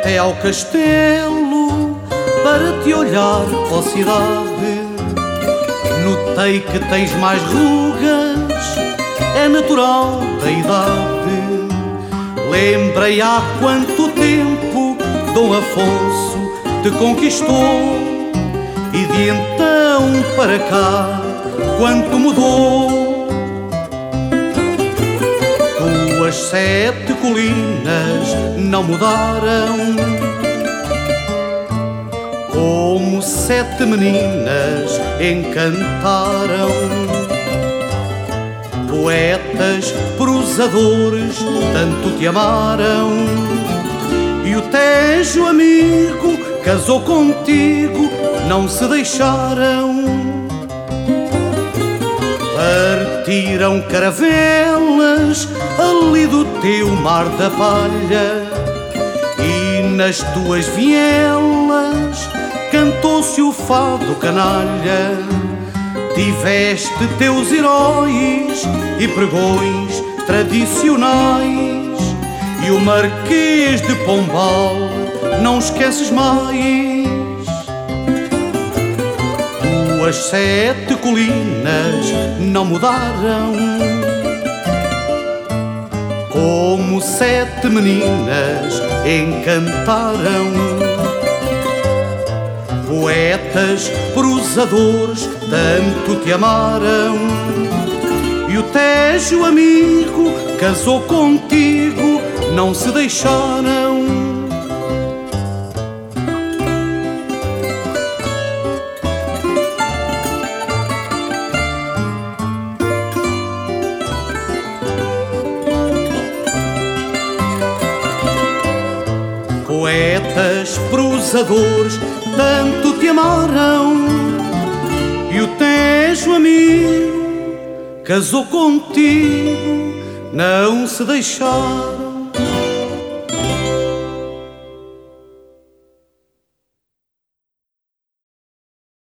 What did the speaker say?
até ao castelo para te olhar, ó cidade. Notei que tens mais rugas, é natural da idade. Lembrei há quanto tempo Dom Afonso te conquistou, e de então para cá quanto mudou. Tuas 7 colinas não mudaram, como 7 meninas encantaram. Poetas, prosadores, tanto te amaram, e o Tejo amigo casou contigo, não se deixaram. Partiram caravelas ali do teu mar da palha, e nas tuas vielas cantou-se o fado canalha. Tiveste teus heróis e pregões tradicionais, e o Marquês de Pombal não esqueces mais. Tuas 7 colinas não mudaram, como 7 meninas encantaram. Poetas, prosadores, tanto te amaram, e o Tejo amigo casou contigo, não se deixaram. Poetas, prosadores, tanto te amaram, e o Tejo amigo casou contigo, não se deixaram.